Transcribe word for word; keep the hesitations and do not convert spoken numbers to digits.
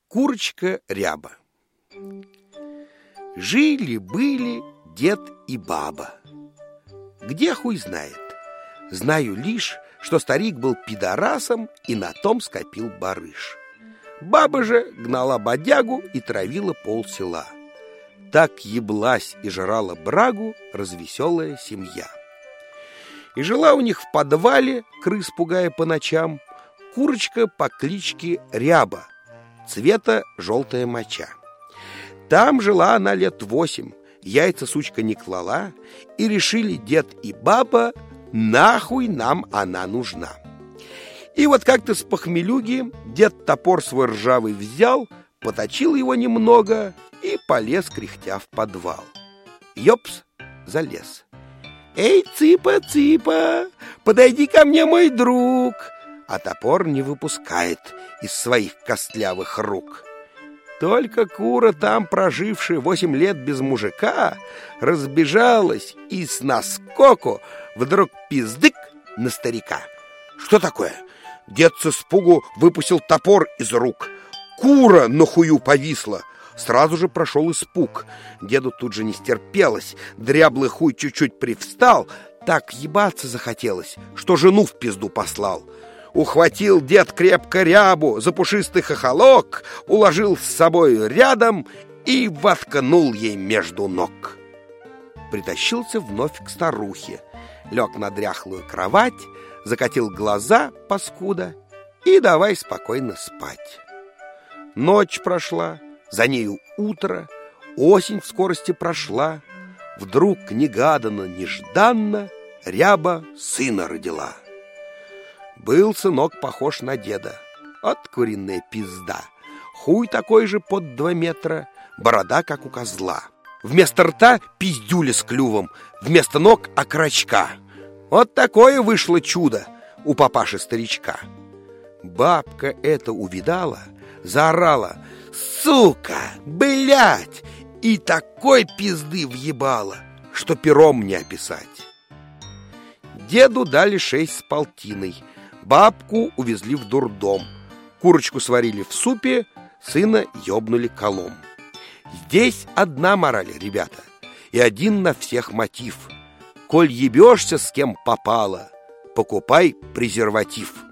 Курочка Ряба. Жили-были дед и баба. Где хуй знает. Знаю лишь, что старик был пидорасом и на том скопил барыш. Баба же гнала бодягу и травила полсела. Так еблась и жрала брагу развеселая семья. И жила у них в подвале, крыс пугая по ночам, курочка по кличке Ряба, цвета желтая моча. Там жила она лет восемь, яйца сучка не клала, и решили дед и баба, нахуй нам она нужна. И вот как-то с похмелюги дед топор свой ржавый взял, поточил его немного и полез кряхтя в подвал. Ёпс, залез. «Эй, цыпа, цыпа, подойди ко мне, мой друг!» А топор не выпускает из своих костлявых рук. Только кура, там прожившая восемь лет без мужика, разбежалась и с наскоку вдруг пиздык на старика. Что такое? Дед с испугу выпустил топор из рук. Кура на хую повисла. Сразу же прошел испуг. Деду тут же не стерпелось. Дряблый хуй чуть-чуть привстал. Так ебаться захотелось, что жену в пизду послал. Ухватил дед крепко Рябу за пушистый хохолок, уложил с собой рядом и воткнул ей между ног. Притащился вновь к старухе, лег на дряхлую кровать, закатил глаза, паскуда, и давай спокойно спать. Ночь прошла, за нею утро, осень в скорости прошла. Вдруг негаданно-нежданно Ряба сына родила. Был сынок похож на деда, от куриная пизда. Хуй такой же под два метра, борода, как у козла. Вместо рта пиздюля с клювом, вместо ног окорочка. Вот такое вышло чудо у папаши-старичка. Бабка это увидала, заорала: «Сука, блядь!» И такой пизды въебала, что пером не описать. Деду дали шесть с полтиной, бабку увезли в дурдом, курочку сварили в супе, сына ёбнули колом. Здесь одна мораль, ребята, и один на всех мотив. Коль ебешься с кем попало, покупай презерватив.